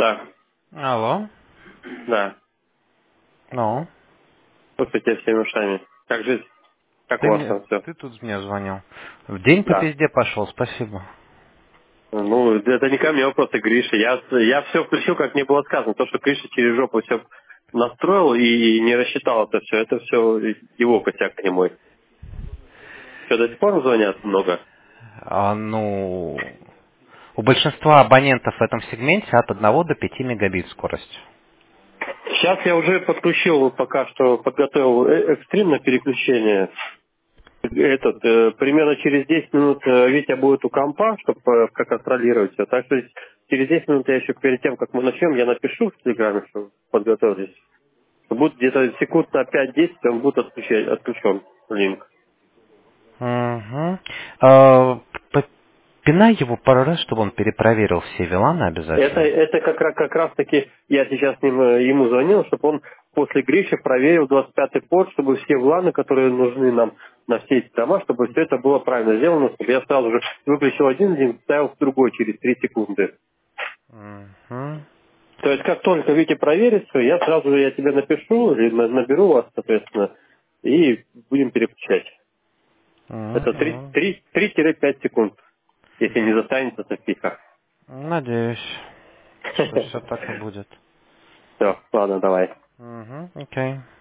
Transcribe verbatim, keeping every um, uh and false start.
Да, Алло. да. Ну, Слушайте всеми ушами. Как жизнь? Как у ты вас мне, там все? ты тут мне звонил. В день по Да. пизде пошел, спасибо. Ну, это не ко мне вопрос, и Гриша. Я, я все включил, как мне было сказано. То, что Гриша через жопу все настроил и не рассчитал это все, это все его косяк, не мой. Что, до сих пор звонят много? А, ну, у большинства абонентов в этом сегменте от одного до пяти мегабит скорость. Сейчас я уже подключил, пока что подготовил э- экстрим на переключение. Этот, э, примерно через десять минут э, Витя будет у компа, чтобы как контролировать все. Так что через десять минут я еще перед тем, как мы начнем, я напишу в Телеграме, что подготовились. Будет где-то секунд на пять-десять, он будет отключен, отключен линк. Угу. А, п- пинай его пару раз, чтобы он перепроверил все виланы Это, обязательно. это как, раз- как раз таки, я сейчас с ним, э, ему звонил, чтобы он после Гриши проверил двадцать пятый порт, чтобы все вланы, которые нужны нам на все эти дома, чтобы все это было правильно сделано, чтобы я сразу же выключил один линк, ставил в другой через три секунды. Угу. То есть как только Витя проверит все, я сразу же я тебе напишу или на- наберу вас, соответственно, и будем переключать. Это Угу. три-пять секунд, если не застанется, то тихо. Надеюсь, что все так и будет. Все, ладно, давай. Угу. Окей.